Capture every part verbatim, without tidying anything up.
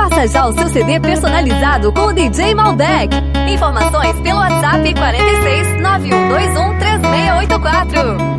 Faça já o seu C D personalizado com o D J Malbec. Informações pelo WhatsApp quarenta e seis, nove um dois um, três seis oito quatro.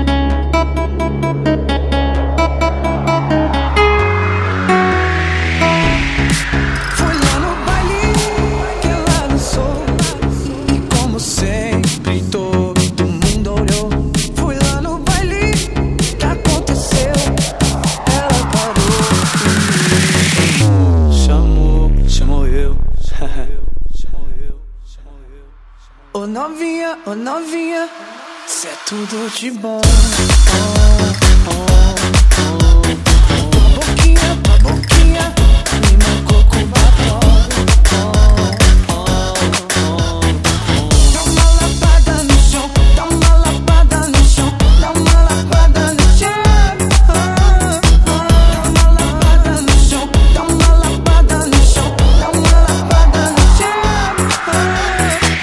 Ô novinha, ô novinha, cê é tudo de bom. Oh, oh, oh, oh. Tua boquinha, tua boquinha, me marcou com batom. Oh, oh, oh, oh. Dá uma lapada no chão, dá uma lapada no chão, dá uma lapada no chão. Oh, oh. Dá uma lapada no chão, dá uma lapada no chão, dá uma lapada no chão. Oh.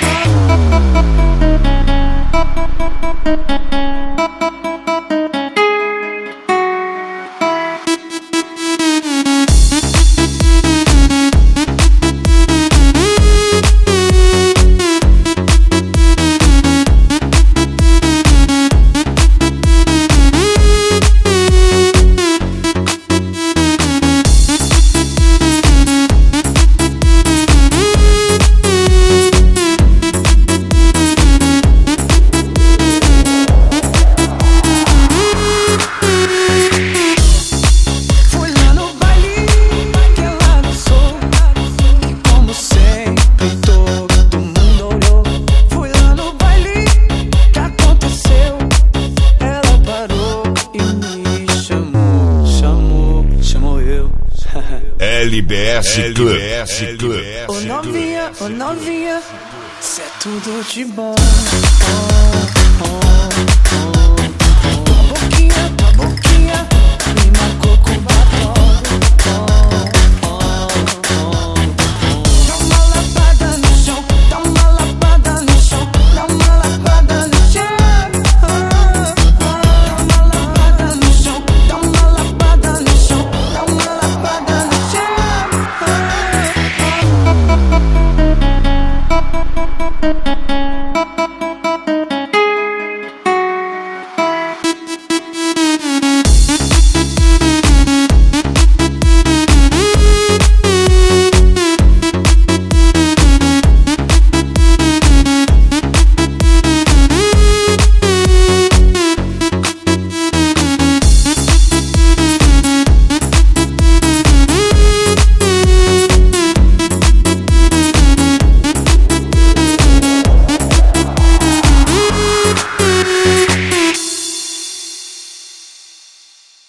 L B S Club. Ô novinha, ô novinha, cê é tudo de bom. Oh, oh, oh, oh. Tua boquinha, tua boquinha, me